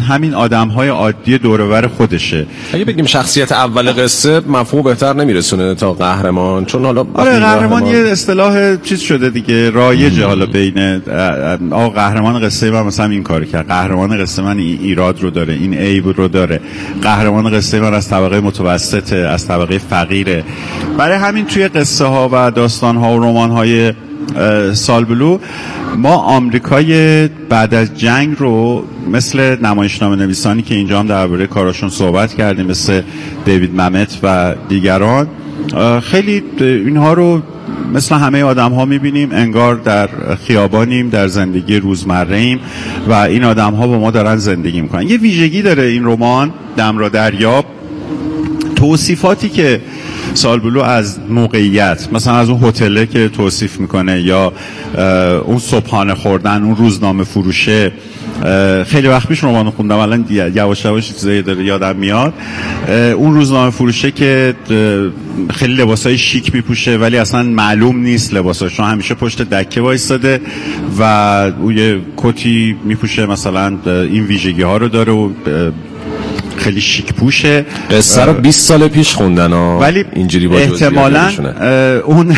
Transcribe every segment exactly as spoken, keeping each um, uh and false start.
همین آدم‌های عادی دور و بر خودشه. اگه بگیم شخصیت اول قصه مفهوم بهتر نمیرسونه تا قهرمان، چون حالا آره قهرمان یه اصطلاح چیز شده دیگه، رایجه. حالا بین آقا قهرمان قصه من مثلا این کارو کرد، قهرمان قصه من این ایراد رو داره، این عیب رو داره، قهرمان قصه من از طبقه متوسطه، از طبقه فقیره. برای همین توی قصه ها و داستان ها و رمان های سالبلو ما آمریکای بعد از جنگ رو مثل نمایشنامه نویسانی که اینجا هم درباره کاراشون صحبت کردیم، مثل دیوید ممت و دیگران، خیلی اینها رو مثل همه آدم ها میبینیم انگار در خیابانیم، در زندگی روزمره ایم و این آدم ها با ما دارن زندگی میکنن. یه ویژگی داره این رمان دم را دریاب، توصیفاتی که سالبلو از موقعیت، مثلا از اون هتله که توصیف میکنه، یا اون صبحانه خوردن، اون روزنامه فروشه. خیلی وقت پیش رمانو خوندم، الان یواش یواش چیزایی داره یادم میاد. اون روزنامه فروشه که خیلی لباسای شیک میپوشه ولی اصلا معلوم نیست لباساشون، همیشه پشت دکه وایساده و اون یه کتی میپوشه مثلا این ویژگی ها رو داره و خیلی شیک پوشه. قصه رو بیست سال پیش خوندن ها، ولی اینجوری با احتمالاً اون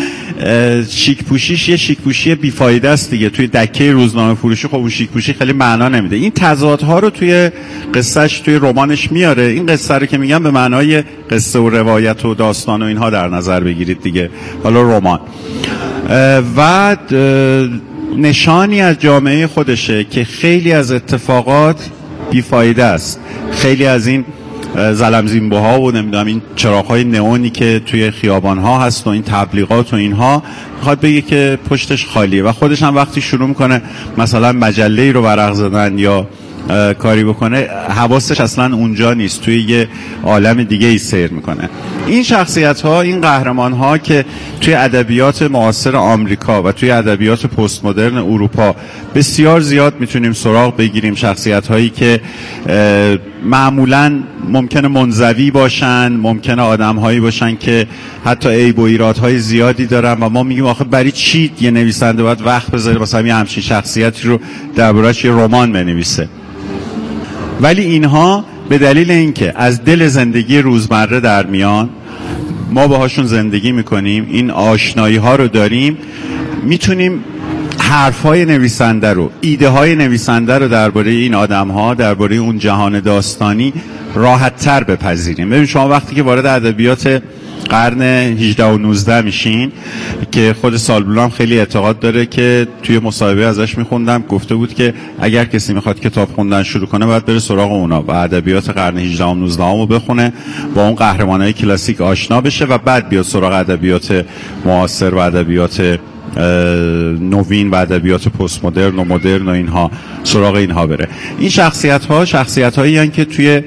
شیک پوشیش یه شیک پوشی بیفایده است دیگه. توی دکه روزنامه فروشی خب اون شیک پوشی خیلی معنا نمیده. این تضادها رو توی قصهش، توی رمانش میاره. این قصه رو که میگم به معنای قصه و روایت و داستان و اینها در نظر بگیرید دیگه، حالا رمان. و نشانی از جامعه خودشه که خیلی از اتفاقات بیفایده است. خیلی از این زلمزینبوها و نمیدونم این چراغ‌های نئونی که توی خیابان‌ها هست و این تبلیغات و اینها، میخواد بگه که پشتش خالیه. و خودش هم وقتی شروع میکنه مثلا مجله‌ای رو ورق زدن یا کاری بکنه، حواسش اصلا اونجا نیست، توی یه عالم دیگه ای سیر میکنه. این شخصیت ها، این قهرمان ها که توی ادبیات معاصر آمریکا و توی ادبیات پست مدرن اروپا بسیار زیاد میتونیم سراغ بگیریم. شخصیت هایی که معمولاً ممکنه منزوی باشن، ممکنه آدم هایی باشن که حتی عیب و ایرادهای زیادی دارن و ما میگیم آخه برای چی یه نویسنده باید وقت بذاره مثلا یه همچین شخصیتی رو درباره‌اش یه رمان بنویسه. ولی اینها به دلیل اینکه از دل زندگی روزمره در میان، ما باهاشون زندگی میکنیم، این آشنایی ها رو داریم، میتونیم حرفهای نویسنده رو، ایده های نویسنده رو درباره این آدم ها، درباره اون جهان داستانی راحت تر بپذیریم. ببین شما وقتی که وارد ادبیات قرن هجده و نوزده میشین، که خود سالبلو هم خیلی اعتقاد داره که توی مصاحبه ازش میخوندم گفته بود که اگر کسی میخواد کتاب خوندن شروع کنه باید بره سراغ اونا و ادبیات قرن هجده و نوزده رو بخونه، با اون قهرمانای کلاسیک آشنا بشه و بعد بیاد سراغ ادبیات معاصر و ادبیات نوین و ادبیات پست مدرن و مدرن و اینها، سراغ اینها بره. این شخصیت ها شخصیت هایی هستند که توی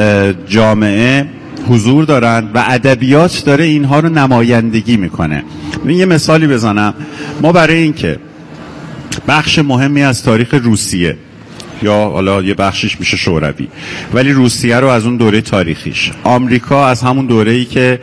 جامعه حضور دارن و ادبیات داره اینها رو نمایندگی میکنه. یه مثالی بزنم. ما برای اینکه بخش مهمی از تاریخ روسیه، یا حالا یه بخشش میشه شوروی، ولی روسیه رو از اون دوره تاریخیش، آمریکا از همون دوره‌ای که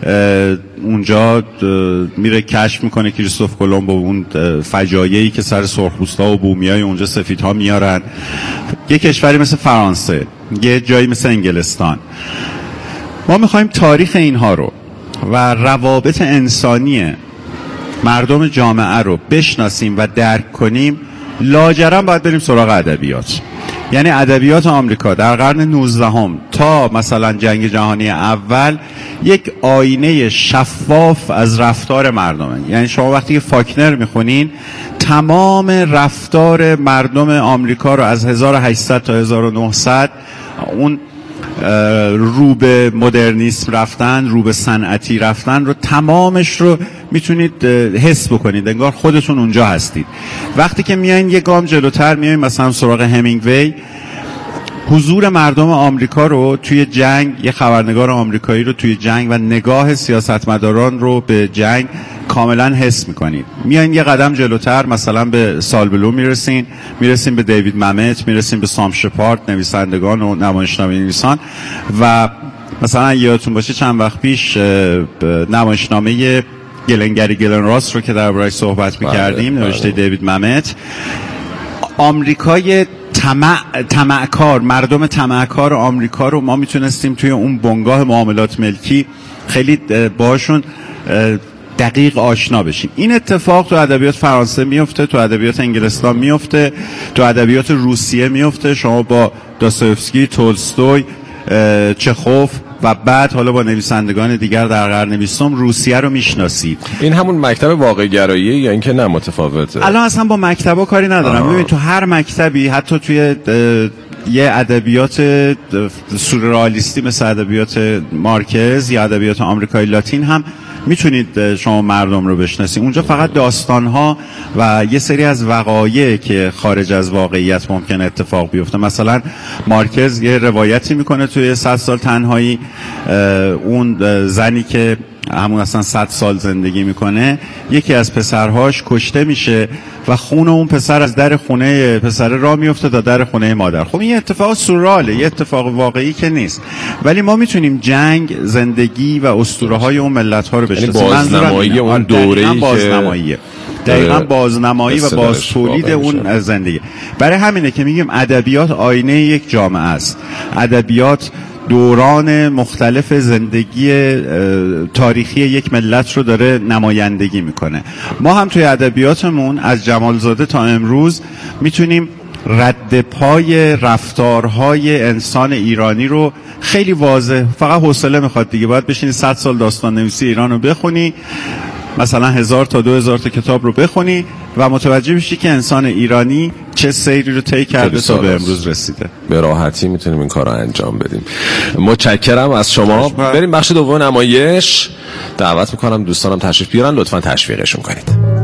اونجا میره کشف میکنه کریستوف کلمب و اون فجایعی که سر سرخپوستا و بومیای اونجا سفیدها میارن، یه کشوری مثل فرانسه، یه جایی مثل انگلستان، ما میخوایم تاریخ اینها رو و روابط انسانی مردم جامعه رو بشناسیم و درک کنیم، لاجرم باید بریم سراغ ادبیات. یعنی ادبیات آمریکا در قرن نوزدهم تا مثلا جنگ جهانی اول یک آینه شفاف از رفتار مردمه. یعنی شما وقتی که فاکنر میخونین، تمام رفتار مردم آمریکا رو از هزار و هشتصد تا هزار و نهصد، اون رو به مدرنیسم رفتن، رو به صنعتی رفتن رو، تمامش رو میتونید حس بکنید، انگار خودتون اونجا هستید. وقتی که میایین یه گام جلوتر، میایین مثلا سراغ همینگوی، حضور مردم آمریکا رو توی جنگ، یه خبرنگار آمریکایی رو توی جنگ و نگاه سیاستمداران رو به جنگ کاملا حس میکنید. میایین یه قدم جلوتر، مثلا به سالبلو میرسین، میرسین به دیوید ممت، میرسین به سام شپارد، نویسندگان و نمایشنامه نویسان. و مثلا یادتون باشه چند وقت پیش نمایشنامه گلنگری گلن راست رو که درباره‌اش صحبت میکردیم، نوشته دیوید ممت، آمریکای طمع طمعکار مردم طمعکار آمریکا رو ما میتونستیم توی اون بنگاه معاملات ملکی خیلی باشون دقیق آشنا بشیم. این اتفاق تو ادبیات فرانسه میفته، تو ادبیات انگلستان میفته، تو ادبیات روسیه میفته. شما با داستایوفسکی، تولستوی، چخوف و بعد حالا با نویسندگان دیگر در قرن بیستم روسیه رو میشناسید. این همون مکتب واقع گراییه یا اینکه نه متفاوته؟ الان اصلا با مکتبا کاری ندارم. ببین تو هر مکتبی، حتی توی یه ادبیات سورئالیستی مثل ادبیات مارکز یا ادبیات آمریکایی لاتین هم میتونید شما مردم رو بشناسید. اونجا فقط داستانها و یه سری از وقایع که خارج از واقعیت ممکنه اتفاق بیفته. مثلا مارکز یه روایتی میکنه توی صد سال تنهایی، اون زنی که همون اصلا صد سال زندگی میکنه یکی از پسرهاش کشته میشه و خون اون پسر از در خونه پسر راه میفته تا در خونه مادر. خب این اتفاق سورئاله، یه اتفاق واقعی که نیست، ولی ما میتونیم جنگ، زندگی و اسطوره های اون ملت ها رو بشناسیم. بازنمایی اون دوره‌ای بازنماییه. دقیقاً بازنمایی و باز تولید اون زندگی. برای همینه که میگیم ادبیات آینه یک جامعه است. ادبیات دوران مختلف زندگی تاریخی یک ملت رو داره نمایندگی میکنه. ما هم توی ادبیاتمون از جمالزاده تا امروز میتونیم رد پای رفتارهای انسان ایرانی رو خیلی واضح، فقط حوصله میخواد دیگه، باید بشینی صد سال داستان نویسی ایران رو بخونی، مثلا هزار تا دو هزار تا کتاب رو بخونی و متوجه میشی که انسان ایرانی چه سیری رو طی کرده تا به امروز رسیده. به راحتی میتونیم این کار رو انجام بدیم. متشکرم از شما. بریم بخش دوم نمایش. دعوت میکنم دوستانم تشریف بیارن، لطفا تشویقشون کنید.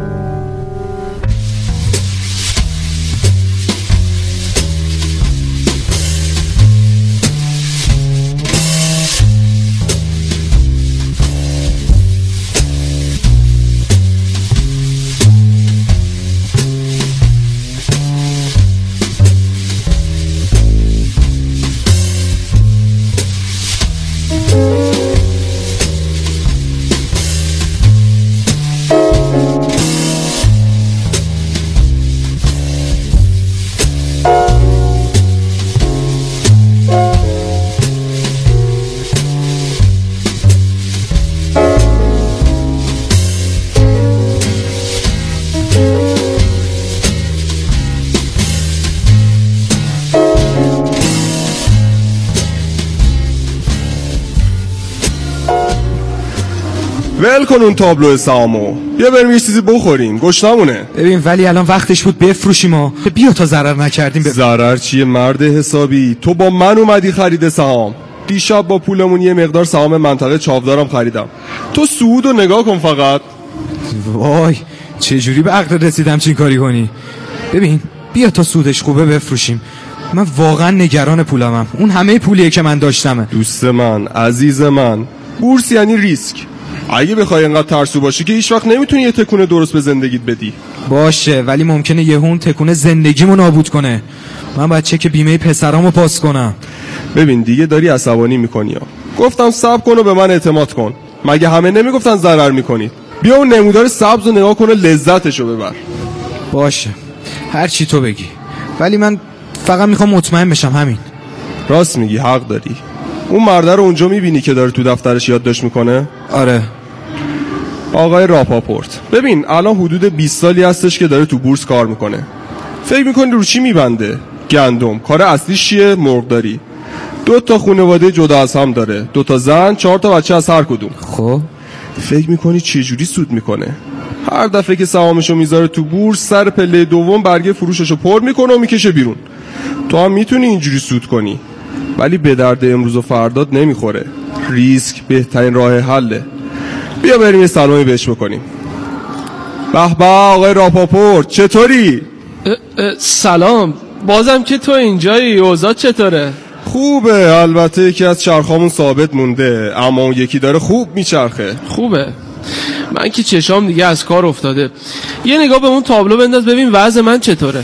ول کن اون تابلو سامو، بیا بریم یه چیزی بخوریم، گشنمونه. ببین ولی الان وقتش بود بفروشیم ها. بیا تا ضرر نکردیم. بب... ضرر چیه مرد حسابی؟ تو با من اومدی خرید سهام. دیشب با پولمون یه مقدار سهام منطقه چاودارم خریدم. تو سود رو نگاه کن فقط. وای چه جوری به عقل رسیدم چین کاری کنی. ببین بیا تا سودش خوبه بفروشیم. من واقعا نگران پولمم. اون همه پولیه که من داشتمه. دوست من، عزیز من، بورس یعنی ریسک. اگه بخوای اینقدر ترسو باشی که هیچ وقت نمیتونی یه تکونه درست به زندگیت بدی. باشه ولی ممکنه یهو اون تکونه زندگیمو نابود کنه. من باید چک بیمه پسرامو پاس کنم. ببین دیگه داری عصبانی میکنی ها. گفتم صبر کن و به من اعتماد کن. مگه همه نمیگفتن ضرر میکنی؟ بیا اون نمودار سبز رو نگاه کن و لذتشو ببر. باشه هر چی تو بگی، ولی من فقط میخوام مطمئن بشم. همین. راست میگی، حق داری. اون مرده رو اونجا میبینی که داره تو دفترش یادداشت میکنه؟ آره. آقای راپاپورت. ببین الان حدود بیست سالی هستش که داره تو بورس کار میکنه. فکر میکنی رو چی میبنده؟ گندم. کار اصلیش چیه؟ مرغداری. دو تا خانواده جدا از هم داره، دو تا زن، چهار تا بچه از هر کدوم. خب فکر میکنی چه جوری سود میکنه؟ هر دفعه که سهامشو میذاره تو بورس، سر پله دوم برگه فروششو پر میکنه و میکشه بیرون. تو هم میتونی اینجوری سود کنی، ولی به درد امروز و فردات نمیخوره. ریسک بهترین راه حله. بیا بریم یه سلامی بهش بکنیم. به به آقای راپاپورت، چطوری؟ سلام. بازم که تو اینجایی، اوضاع چطوره؟ خوبه. البته یکی از چرخامون ثابت مونده، اما اون یکی داره خوب میچرخه. خوبه. من که چشام دیگه از کار افتاده. یه نگاه به اون تابلو بنداز ببین وضع من چطوره.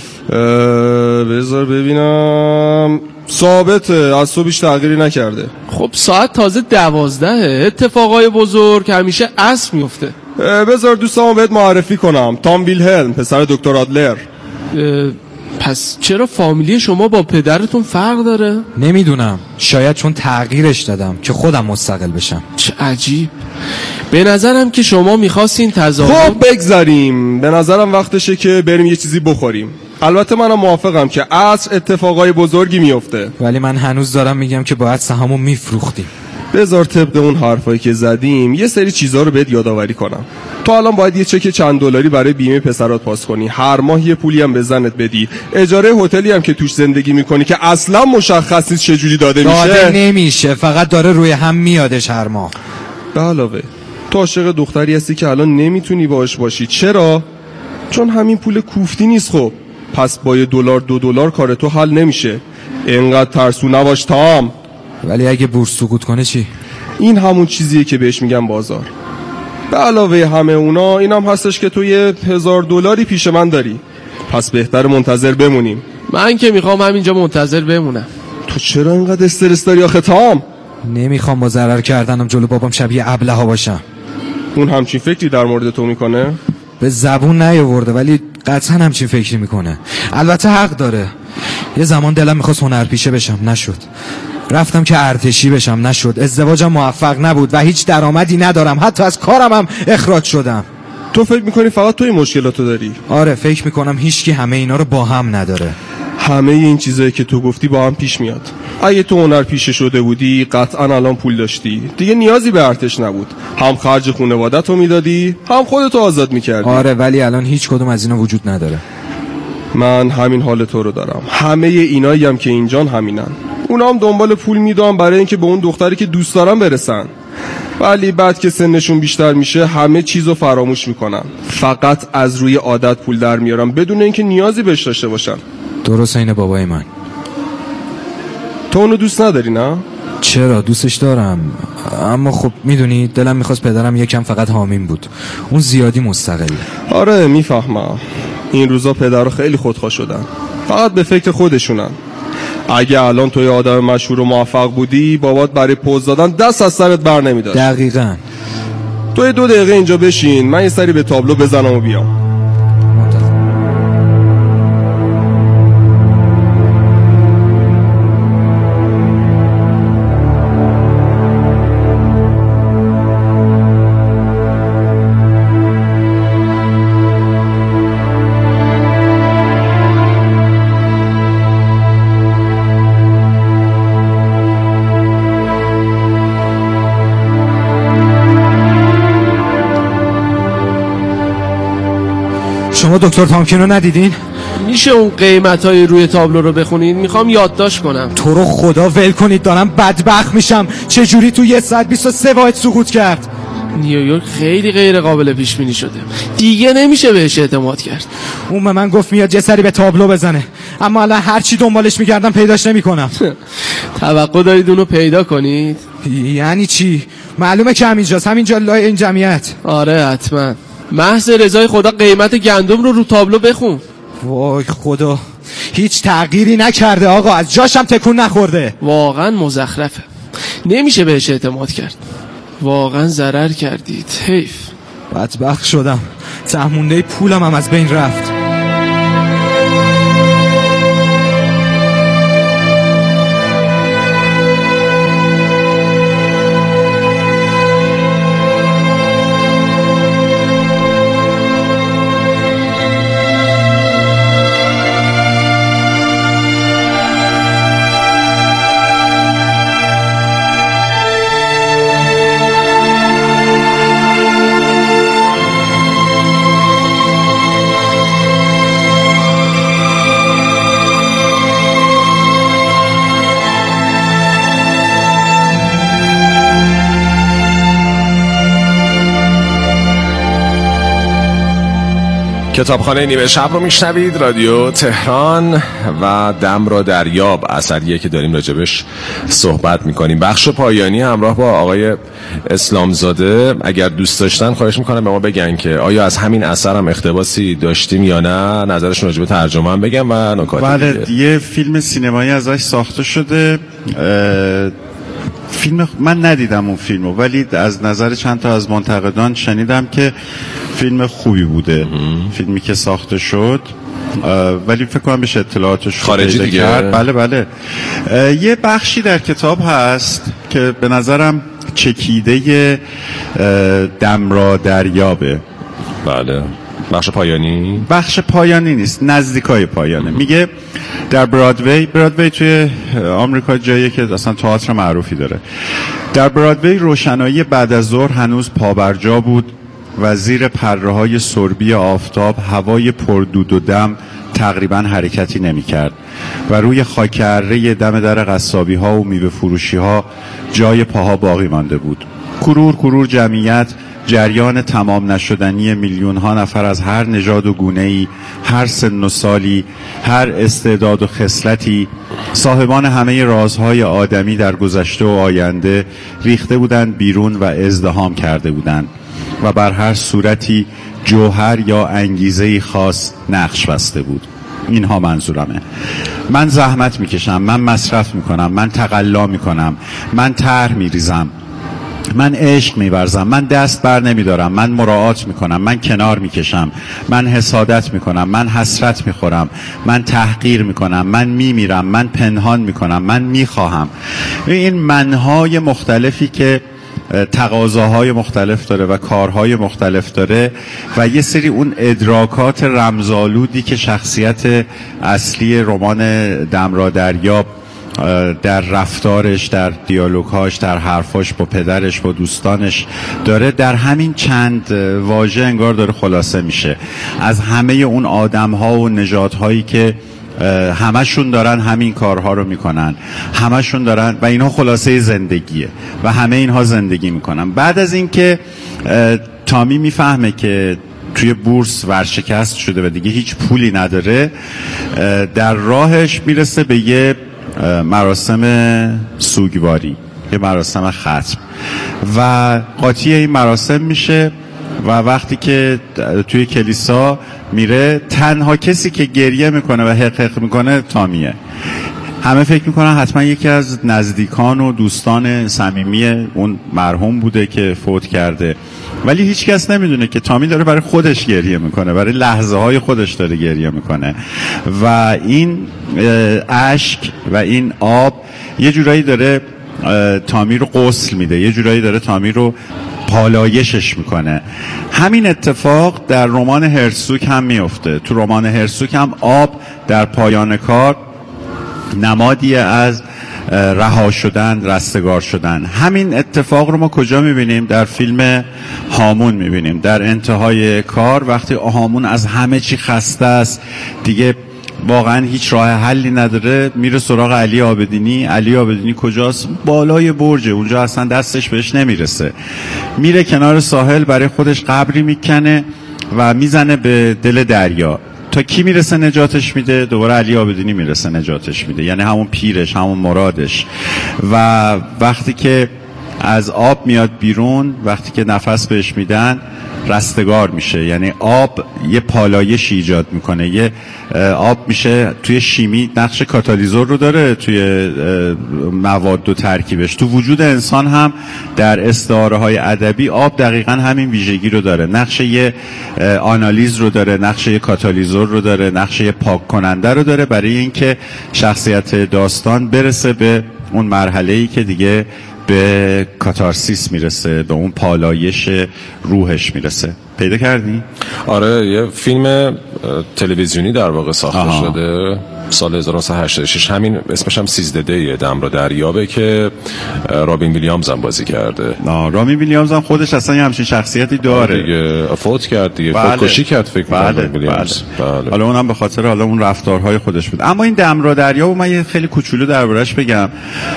بذار ببینم. ثابته، از تو بیش تغییری نکرده. خب ساعت تازه دوازدهه. اتفاقای بزرگ همیشه عصر میفته. بذار دوستامو بهت معرفی کنم. تام ویلهلم، پسر دکتر آدلر. پس چرا فامیلی شما با پدرتون فرق داره؟ نمیدونم، شاید چون تغییرش دادم که خودم مستقل بشم. چه عجیب. به نظرم که شما میخواستین تضاد. خب بگذاریم، به نظرم وقتشه که بریم یه چیزی بخوریم. البته منم موافقم که عصر اتفاقای بزرگی میفته، ولی من هنوز دارم میگم که باید سهامو میفروختیم. بذار طبق اون حرفایی که زدیم یه سری چیزا رو بهت یادآوری کنم. تو الان باید یه چک چند دلاری برای بیمه پسرات پاس کنی، هر ماه یه پولی هم به زنت بدی، اجاره هتلی هم که توش زندگی میکنی که اصلا مشخص نیست چجوری داده میشه. داده نمیشه، فقط داره روی هم میادش هر ماه. به علاوه تو عاشق دختری هستی که الان نمیتونی باهاش باشی. چرا؟ چون همین پول کوفتی نیست. خب پس با یه دلار دو دلار کار تو حل نمیشه. اینقدر ترسو نباش تام. ولی اگه بورس سقوط کنه چی؟ این همون چیزیه که بهش میگم بازار. به علاوه همه اونا اینم هستش که تو یه هزار دلاری پیش من داری، پس بهتر منتظر بمونیم. من که میخوام همینجا منتظر بمونم. تو چرا اینقدر استرس داری آخه تام؟ نمیخوام با ضرر کردنم جلو بابام شبیه ابله‌ها باشم. اون همچین فکری در مورد تو میکنه؟ به زبون نیاورده ولی قطعا همچین فکری میکنه. البته حق داره. یه زمان دلم میخواست هنرپیشه بشم، نشد. رفتم که ارتشی بشم، نشد. ازدواجم موفق نبود و هیچ درآمدی ندارم، حتی از کارم هم اخراج شدم. تو فکر میکنی فقط توی مشکلاتو داری؟ آره، فکر میکنم هیچکی همه اینا رو با هم نداره. همه این چیزایی که تو گفتی با هم پیش میاد. اگه تو هنرپیشه شده بودی قطعا الان پول داشتی، دیگه نیازی به ارتش نبود، هم خرج خانواده‌تو میدادی هم خودتو آزاد میکردی. آره، ولی الان هیچ کدوم از اینا وجود نداره. من همین حال تو رو دارم. همه اینایی هم که اینجان همینن. اونا هم دنبال پول میدونن برای اینکه به اون دختری که دوست دارن برسن، ولی بعد که سنشون بیشتر میشه همه چیزو فراموش میکنن، فقط از روی عادت پول در میارن بدون اینکه نیازی بهش داشته باشن. درست اینه بابای من. تو اونو دوست نداری نه؟ چرا؟ دوستش دارم، اما خب میدونی دلم میخواست پدرم یکم فقط حامیم بود، اون زیادی مستقله. آره میفهمم. این روزا پدرها خیلی خودخواه شدن، فقط به فکر خودشونن. اگه الان توی آدم مشهور و موفق بودی بابات برای پوز دادن دست از سرت بر نمیداشت. دقیقاً. توی دو دقیقه اینجا بشین، من یه سری به تابلو بزنم و بیام. شما دکتر تامکین رو ندیدین؟ میشه اون قیمت های روی تابلو رو بخونید؟ میخوام یادداشت کنم. تو رو خدا ول کنید، دارم بدبخت میشم. چجوری تو یه ساعت بیست و سه واحد سقوط کرد؟ نیویورک خیلی غیر قابل پیش بینی شده، دیگه نمیشه بهش اعتماد کرد. اون به من گفت میاد یه سری به تابلو بزنه، اما الان هر چی دنبالش میگردم پیداش نمیکنم. توقع دارید اونو پیدا کنید؟ یعنی چی؟ معلومه که همینجاست، همینجا لای این جمعیت. آره حتما. محض رضای خدا قیمت گندم رو رو تابلو بخون. وای خدا، هیچ تغییری نکرده آقا، از جاشم تکون نخورده. واقعا مزخرفه، نمیشه بهش اعتماد کرد. واقعا ضرر کردید، حیف. بدبخت شدم، تهمونده پولم هم از بین رفت. کتابخانه نیمه شب رو میشنوید، رادیو تهران و دم را دریاب اثریه که داریم راجبش صحبت میکنیم. بخش پایانی همراه با آقای اسلامزاده. اگر دوست داشتن خواهش میکنم به ما بگن که آیا از همین اثر هم اقتباسی داشتیم یا نه، نظرشون راجب ترجمه هم بگن و نکات بله دیگه. یه فیلم سینمایی ازش ساخته شده. فیلم من ندیدم اون فیلمو، ولی از نظر چند تا از منتقدان شنیدم که فیلم خوبی بوده. فیلمی که ساخته شد ولی فکر کنم بهش اطلاعاتش خارجی دیگه کرد. بله بله. یه بخشی در کتاب هست که به نظرم چکیده دم را دریابه. بله. بخش پایانی؟ بخش پایانی نیست، نزدیکای پایانه. میگه در برادوی، برادوی توی آمریکا جاییه که اصلا تئاتر معروفی داره. در برادوی روشنایی بعد از ظهر هنوز پابرجا بود و زیر پره‌های سربی آفتاب هوای پردود و دم تقریبا حرکتی نمی کرد و روی خاک اره دم در قصابی ها و میوه فروشی ها جای پاها باقی مانده بود. کرور کرور جمعیت، جریان تمام نشدنی میلیون ها نفر از هر نژاد و گونه‌ای، هر سن و سالی، هر استعداد و خصلتی، صاحبان همه رازهای آدمی در گذشته و آینده ریخته بودند بیرون و ازدحام کرده بودند و بر هر صورتی جوهر یا انگیزه‌ای خاص نقش بسته بود. اینها منظورمه. من زحمت میکشم، من مصرف میکنم، من تقلا میکنم، من طرح میریزم، من عشق میورزم، من دست بر نمیدارم، من مراعات میکنم، من کنار میکشم، من حسادت میکنم، من حسرت میخورم، من تحقیر میکنم، من میمیرم، من پنهان میکنم، من میخواهم. این منهای مختلفی که تقاضاهای مختلف داره و کارهای مختلف داره و یه سری اون ادراکات رمزآلودی که شخصیت اصلی رمان دم را دریاب در رفتارش، در دیالوگهاش، در حرفاش با پدرش، با دوستانش داره، در همین چند واژه انگار داره خلاصه میشه از همه اون آدم‌ها و نژادهایی که همشون دارن همین کارها رو میکنن، همشون دارن و اینها خلاصه زندگیه و همه اینها زندگی میکنن. بعد از اینکه تامی میفهمه که توی بورس ورشکست شده و دیگه هیچ پولی نداره، در راهش میرسه به یه مراسم سوگواری، یه مراسم ختم و قاطی این مراسم میشه و وقتی که توی کلیسا میره تنها کسی که گریه میکنه و حق حق میکنه تامیه. همه فکر میکنن حتما یکی از نزدیکان و دوستان صمیمی اون مرحوم بوده که فوت کرده، ولی هیچ کس نمیدونه که تامی داره برای خودش گریه میکنه، برای لحظه های خودش داره گریه میکنه و این اشک و این آب یه جورایی داره تامی رو غسل میده، یه جورایی داره تامی رو پالایشش میکنه. همین اتفاق در رمان هرسوک هم میفته. تو رمان هرسوک هم آب در پایان کار نمادی از رها شدن، رستگار شدن. همین اتفاق رو ما کجا میبینیم؟ در فیلم هامون میبینیم. در انتهای کار وقتی هامون از همه چی خسته است، دیگه واقعا هیچ راه حلی نداره، میره سراغ علی عابدینی. علی عابدینی کجاست؟ بالای برجه، اونجا اصلا دستش بهش نمیرسه. میره کنار ساحل برای خودش قبری میکنه و میزنه به دل دریا. تا کی میرسه نجاتش میده؟ دوباره علی عابدینی میرسه نجاتش میده، یعنی همون پیرش، همون مرادش. و وقتی که از آب میاد بیرون، وقتی که نفس بهش میدن، رستگار میشه. یعنی آب یه پالایش ایجاد میکنه. یه آب میشه توی شیمی نقش کاتالیزور رو داره، توی مواد و ترکیبش. تو وجود انسان هم در استعاره های ادبی آب دقیقاً همین ویژگی رو داره. نقش یه آنالیز رو داره، نقش یه کاتالیزور رو داره، نقش یه پاک کننده رو داره برای اینکه شخصیت داستان برسه به اون مرحله‌ای که دیگه به کاتارسیس میرسه، به اون پالایش روحش میرسه. پیدا کردی؟ آره، یه فیلم تلویزیونی در واقع ساخته آه. شده سال هزار و نهصد و هشتاد و شش، همین اسمش هم سیزده دیه، دم را دریابه، که رابین ویلیامز هم بازی کرده. نه، رابین ویلیامز هم خودش اصلا یه همچین شخصیتی داره دیگه. فوت کرد دیگه، بله. خودکشی کرد فکر کنم. بله. ویلیامز. بله. بله. حالا اونم به خاطر حالا اون رفتارهای خودش بود. اما این دم را دریابو من یه خیلی کوچولو دربارش بگم.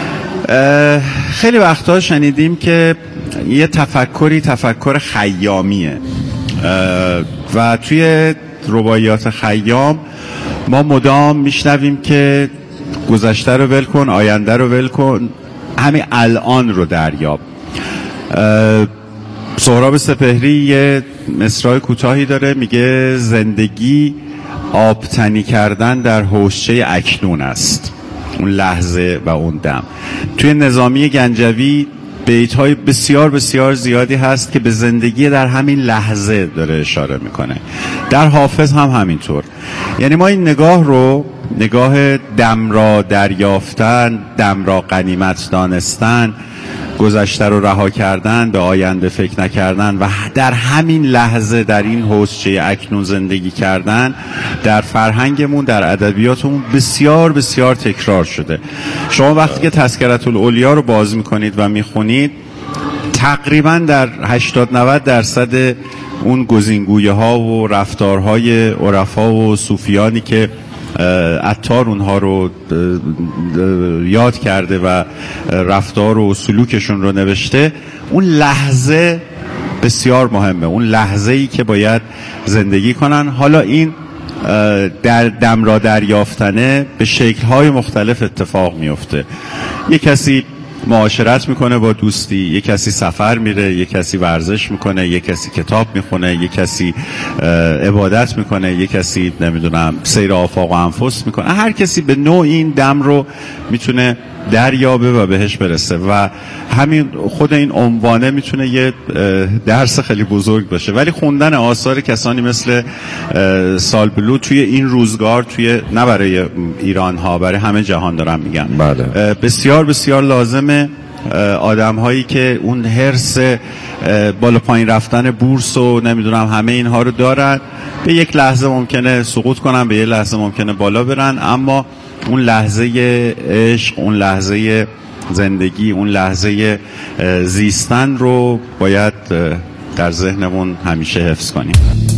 خیلی وقتا شنیدیم که یه تفکری تفکر خیامیه و توی رباعیات خیام ما مدام میشنویم که گذشته رو ول کن، آینده رو ول کن، همین الان رو دریاب. سهراب سپهری یه مصرع کوتاهی داره، میگه زندگی آبتنی کردن در حوضچه اکنون است، اون لحظه و اون دم. توی نظامی گنجوی بیت‌های بسیار بسیار زیادی هست که به زندگی در همین لحظه داره اشاره میکنه. در حافظ هم همینطور. یعنی ما این نگاه رو، نگاه دم را دریافتن، دم را غنیمت دانستن، گذشته رو رها کردن، به آینده فکر نکردن و در همین لحظه در این حوضچه اکنون زندگی کردن، در فرهنگمون، در ادبیاتمون بسیار بسیار تکرار شده. شما وقتی که تذکرة الاولیا رو باز میکنید و میخونید، تقریبا در هشتاد نود درصد اون گزینگویه ها و رفتارهای عرفا و صوفیانی که عطار اونها رو یاد کرده و رفتار و سلوکشون رو نوشته، اون لحظه بسیار مهمه، اون لحظه ای که باید زندگی کنن. حالا این در دم را دریافتنه به شکل‌های مختلف اتفاق میفته. یک کسی معاشرت میکنه با دوستی، یک کسی سفر میره، یک کسی ورزش میکنه، یک کسی کتاب میخونه، یک کسی عبادت میکنه، یک کسی نمیدونم سیر آفاق و انفس میکنه. هر کسی به نوع این دم رو میتونه دریابه و بهش برسه و همین خود این عنوانه میتونه یه درس خیلی بزرگ باشه. ولی خوندن آثار کسانی مثل سالبلو توی این روزگار، توی نه برای ایران ها، برای همه جهان دارم میگم، بله. بسیار بسیار لازمه. آدم هایی که اون حرص بالا پایین رفتن بورس و نمیدونم همه اینها رو دارن، به یک لحظه ممکنه سقوط کنن، به یک لحظه ممکنه بالا برن، اما اون لحظه عشق، اون لحظه زندگی، اون لحظه زیستن رو باید در ذهنمون همیشه حفظ کنیم.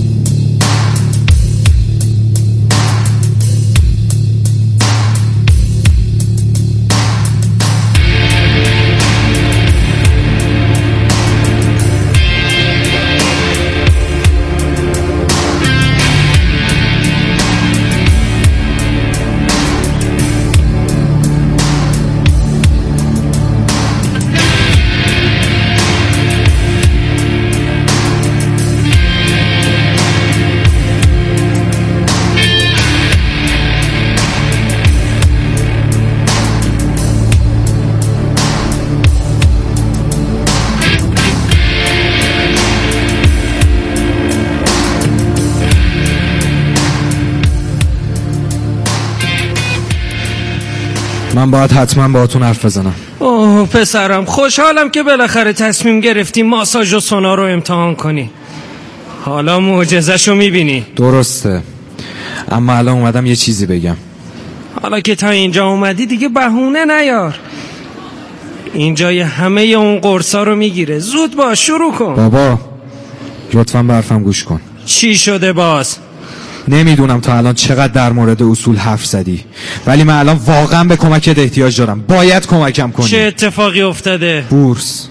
من باید حتما باهاتون حرف بزنم. اوه پسرم، خوشحالم که بالاخره تصمیم گرفتی ماساژ و سونا رو امتحان کنی. حالا معجزه‌شو میبینی. درسته، اما الان اومدم یه چیزی بگم. حالا که تا اینجا اومدی دیگه بهونه نیار. اینجای همه اون قرصا رو میگیره. زود باش، شروع کن. بابا لطفاً به حرفم گوش کن. چی شده باز؟ نمیدونم تا الان چقدر در مورد اصول حرف زدی، ولی من الان واقعا به کمکت احتیاج دارم. باید کمکم کنی. چه اتفاقی افتاده؟ بورس.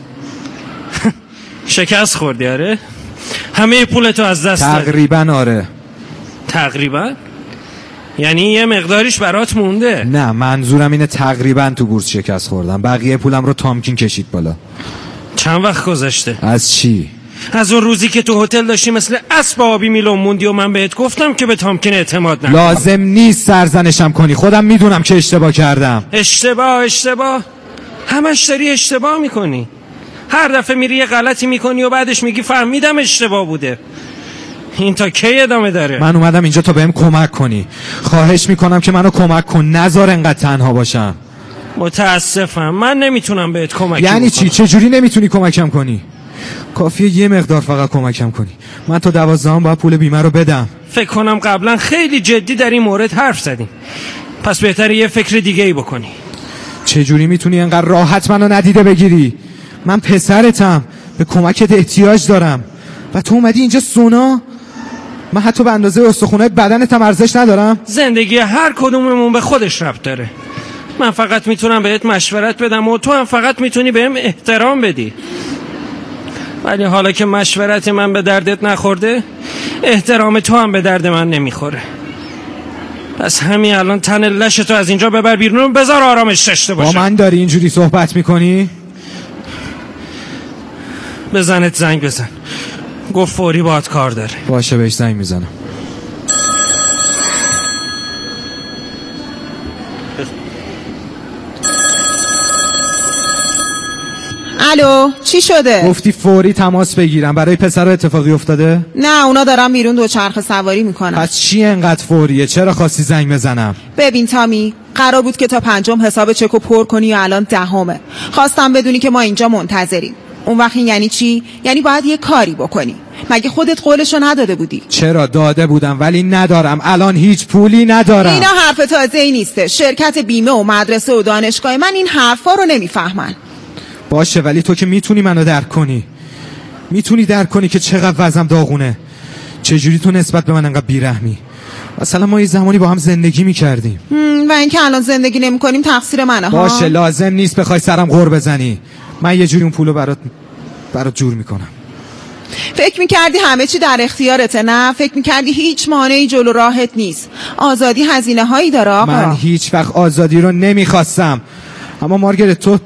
شکست خوردی؟ آره؟ همه پولتو از دست دادی؟ تقریبا آره. تقریبا؟ یعنی یه مقداریش برات مونده؟ نه، منظورم اینه تقریبا تو بورس شکست خوردم. بقیه پولم رو تامکین کشید بالا. چند وقت گذشته؟ از چی؟ از اون روزی که تو هتل داشتی مثل اسب آبی میلون موندی و من بهت گفتم که به تامکین اعتماد نکن. لازم نیست سرزنشم کنی، خودم میدونم که اشتباه کردم. اشتباه اشتباه همش داری اشتباه میکنی. هر دفعه میری یه غلطی میکنی و بعدش میگی فهمیدم اشتباه بوده. این تا کی ادامه داره؟ من اومدم اینجا تا بهم کمک کنی. خواهش میکنم که منو کمک کن، نذار انقدر تنها باشم. متاسفم من نمیتونم بهت کمک. یعنی چی؟ چجوری نمیتونی کمکم کنی؟ کافیه یه مقدار فقط کمکم کنی. من تا دوازدهم باید پول بیمه رو بدم. فکر کنم قبلا خیلی جدی در این مورد حرف زدیم، پس بهتره یه فکر دیگه ای بکنی. چجوری میتونی انقدر راحت منو ندیده بگیری؟ من پسرتم، به کمکت احتیاج دارم و تو اومدی اینجا سونا؟ من حتی به اندازه استخونات بدنتم ارزش ندارم؟ زندگی هر کدوممون به خودش ربط داره. من فقط میتونم بهت مشورت بدم و تو هم فقط میتونی بهم احترام بدی. ولی حالا که مشورت من به دردت نخورده، احترام تو هم به درد من نمیخوره. پس همین الان تن لشتو از اینجا ببر بیرون و بذار آرامش داشته باشه. با من داری اینجوری صحبت میکنی؟ بزنت زنگ بزن، گفت فوری باهات کار داره. باشه بهش زنگ میزنم. الو چی شده؟ گفتی فوری تماس بگیرم. برای پسرها اتفاقی افتاده؟ نه اونا دارن بیرون دوچرخه سواری میکنن. پس چی انقدر فوریه؟ چرا خواستی زنگ بزنم؟ ببین تامی، قرار بود که تا پنجم حساب چکو پر کنی یا الان دهمه. خواستم بدونی که ما اینجا منتظریم. اون وقت یعنی چی؟ یعنی باید یه کاری بکنی. مگه خودت قولشو نداده بودی؟ چرا داده بودم ولی ندارم. الان هیچ پولی ندارم. اینا حرف تازه‌ای نیسته. شرکت بیمه و مدرسه و دانشگاه من این حرفا رو نمیفهمن. باشه ولی تو که میتونی منو درک کنی. میتونی درک کنی که چقدر وضعم داغونه. چجوری تو نسبت به من انقدر بیرحمی؟ مثلا ما یه زمانی با هم زندگی میکردیم و اینکه الان زندگی نمیکنیم تقصیر منه ها. باشه لازم نیست بخوای سرم غر بزنی. من یه جوری اون پولو برات برات جور میکنم. فکر میکردی همه چی در اختیارته؟ نه، فکر میکردی هیچ مانعی جلو راهت نیست. آزادی هزینه هایی داره آقا. من هیچ وقت آزادی رو نمیخواستم. اما مارگرت تو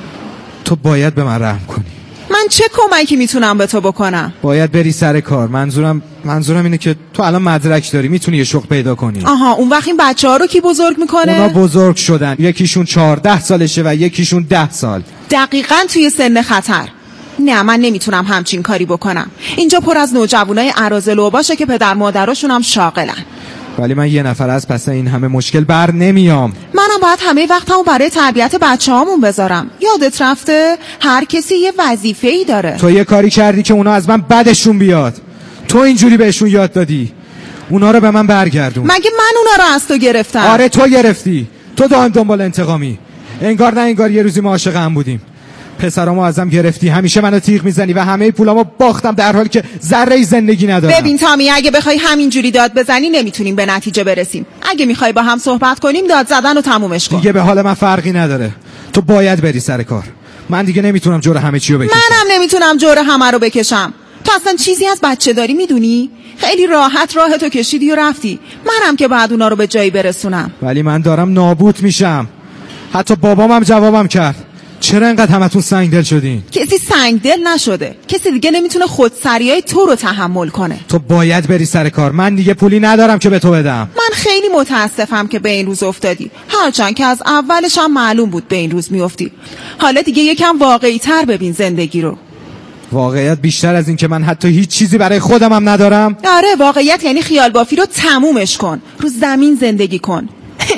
تو باید به من رحم کنی. من چه کمکی میتونم به تو بکنم؟ باید بری سر کار. منظورم منظورم اینه که تو الان مدرک داری، میتونی یه شغل پیدا کنی. آها، اون وقت این بچه ها رو کی بزرگ میکنه؟ اونا بزرگ شدن. یکیشون چهارده سالشه و یکیشون ده سال. دقیقاً توی سن خطر. نه من نمیتونم همچین کاری بکنم. اینجا پر از نوجوانای اراذل باشه که پدر مادراشون هم شاغلن. ولی من یه نفر از پس این همه مشکل بر نمیام. منم باید همه وقتمو برای تربیت بچه‌هامون بذارم. یادت رفته هر کسی یه وظیفه‌ای داره. تو یه کاری کردی که اونا از من بدشون بیاد. تو اینجوری بهشون یاد دادی. اونا رو به من برگردون. مگه من اونا رو از تو گرفتم؟ آره تو گرفتی. تو دائم دنبال انتقامی. انگار نه انگار یه روزی ما عاشق هم بودیم. پسرامو ازم گرفتی، همیشه منو تیغ میزنی و همه پولامو باختم در حالی که ذره زندگی ندارم. ببین تامی، اگه بخوای همینجوری داد بزنی نمیتونیم به نتیجه برسیم. اگه میخوای با هم صحبت کنیم داد زدن رو تمومش کن. دیگه به حال من فرقی نداره. تو باید بری سر کار. من دیگه نمیتونم جور همه چی رو بکشم. منم نمیتونم جور همه رو بکشم. تو اصلا چیزی از بچه داری میدونی؟ خیلی راحت راحتو کشیدی و رفتی. منم که بعد اونا رو به جایی برسونم. ولی من دارم نابود میشم. حتی بابام هم جوابم کرد. چرا اینقدر همتون سنگدل شدین؟ کسی سنگدل نشده. کسی دیگه نمیتونه خودسریای تو رو تحمل کنه. تو باید بری سر کار. من دیگه پولی ندارم که به تو بدم. من خیلی متاسفم که به این روز افتادی. هرچند که از اولش هم معلوم بود به این روز میافتی. حالا دیگه یکم واقعی تر ببین زندگی رو. واقعیت بیشتر از این که من حتی هیچ چیزی برای خودم هم ندارم؟ آره واقعیت یعنی خیال بافی رو تمومش کن. رو زمین زندگی کن.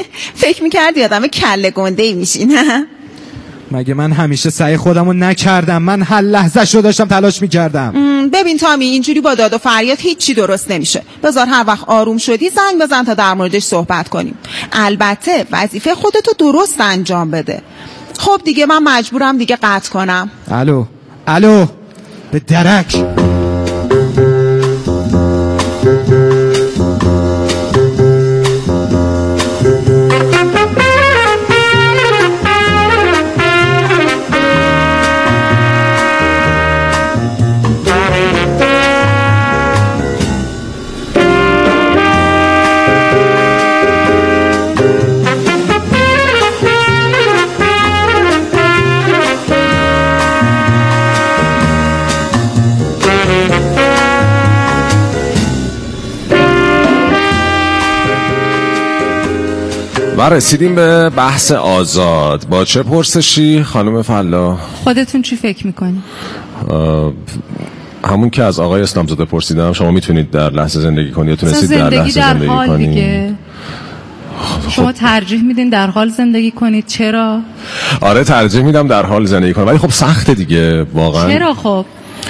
فکر میکردی آدم کله گنده‌ای میشی نه؟ مگه من همیشه سعی خودمو نکردم؟ من هر لحظه شو داشتم تلاش میکردم. ببین تامی، اینجوری با داد و فریاد هیچی درست نمیشه. بذار هر وقت آروم شدی زنگ بزن تا در موردش صحبت کنیم. البته وظیفه خودتو درست انجام بده. خب دیگه من مجبورم دیگه قطع کنم. الو الو به درک. و رسیدیم به بحث آزاد. با چه پرسشی خانم فلا؟ خودتون چی فکر میکنی؟ همون که از آقای اسلامزاده پرسیدم، شما میتونید در لحظه زندگی کنید یا تونستید در لحظه در زندگی حال کنید؟ دیگه. شما ترجیح میدین در حال زندگی کنید. چرا؟ آره ترجیح میدم در حال زندگی کنم، ولی خب سخته دیگه واقعا. چرا خب؟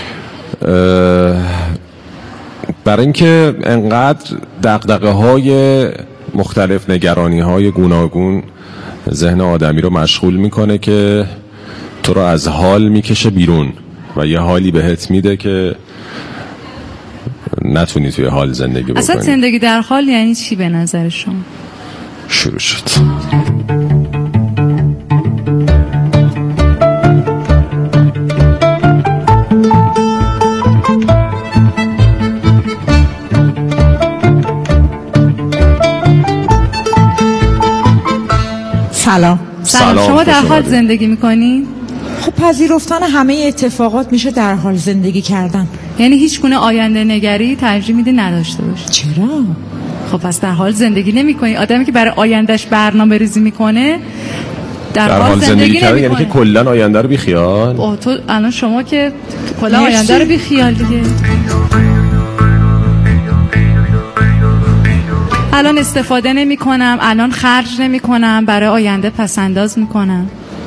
برای اینکه انقدر دغدغه های مختلف، نگرانی های گوناگون ذهن آدمی رو مشغول میکنه که تو رو از حال میکشه بیرون و یه حالی بهت میده که نتونی توی حال زندگی بکنی. اصلا زندگی در حال یعنی چی به نظر شما؟ شروع شد. سلام. سلام. شما در حال زندگی میکنین؟ خب پذیرفتن همه اتفاقات میشه در حال زندگی کردن. یعنی هیچ گونه آینده نگری ترجیح میدی نداشته باشی؟ چرا؟ خب پس در حال زندگی نمیکنی. آدمی که برای آیندهش برنامه ریزی میکنه در, در حال زندگی, زندگی کردن یعنی که کلا آینده رو بی خیال. تو الان شما که کلا آینده رو بی خیال دیگه. الان استفاده نمی کنم، الان خرج نمی کنم، برای آینده پس انداز می کنم.